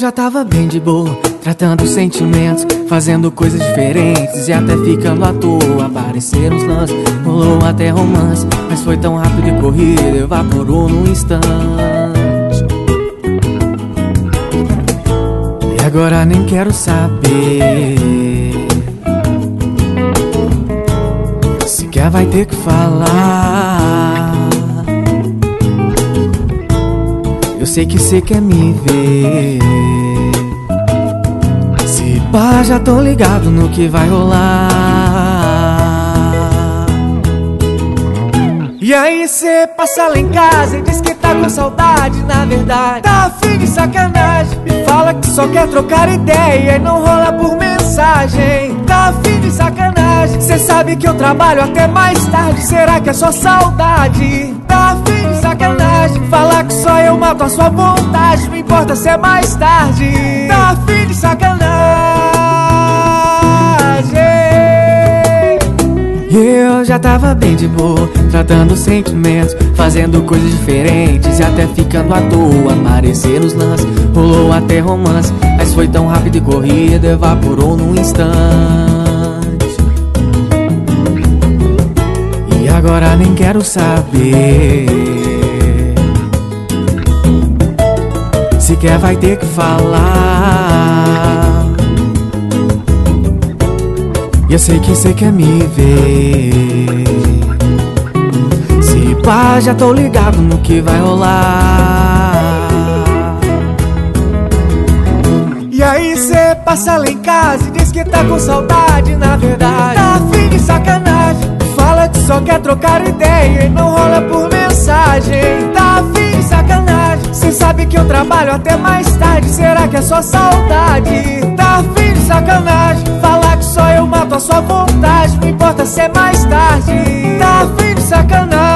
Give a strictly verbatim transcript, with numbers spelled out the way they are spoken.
já tava bem de boa, tratando sentimentos, fazendo coisas diferentes e até ficando à toa. Apareceram os lances, rolou até romance, mas foi tão rápido e corrido, evaporou num instante. E agora nem quero saber, sequer vai ter que falar. Eu sei que cê quer me ver, se pá, já tô ligado no que vai rolar. E aí cê passa lá em casa e diz que tá com saudade, na verdade tá afim de sacanagem. Me fala que só quer trocar ideia e não rola por mensagem. Tá afim de sacanagem, cê sabe que eu trabalho até mais tarde, será que é só saudade? Tá afim de sacanagem, falar que só eu mato a sua vontade, não importa se é mais tarde. Tá afim de sacanagem. E eu já tava bem de boa, tratando sentimentos, fazendo coisas diferentes e até ficando à toa. Apareceram os lances, rolou até romance, mas foi tão rápido e corrido, evaporou num instante. E agora nem quero saber, sequer vai ter que falar. E eu sei que cê quer me ver, se pá, já tô ligado no que vai rolar. E aí cê passa lá em casa e diz que tá com saudade, na verdade tá afim de sacanagem. Fala que só quer trocar ideia e não rola por mensagem. Tá afim de sacanagem, cê sabe que eu trabalho até mais tarde, será que é só saudade? Tá afim de sacanagem, falar que só eu mato a sua vontade, não importa se é mais tarde. Tá afim de sacanagem.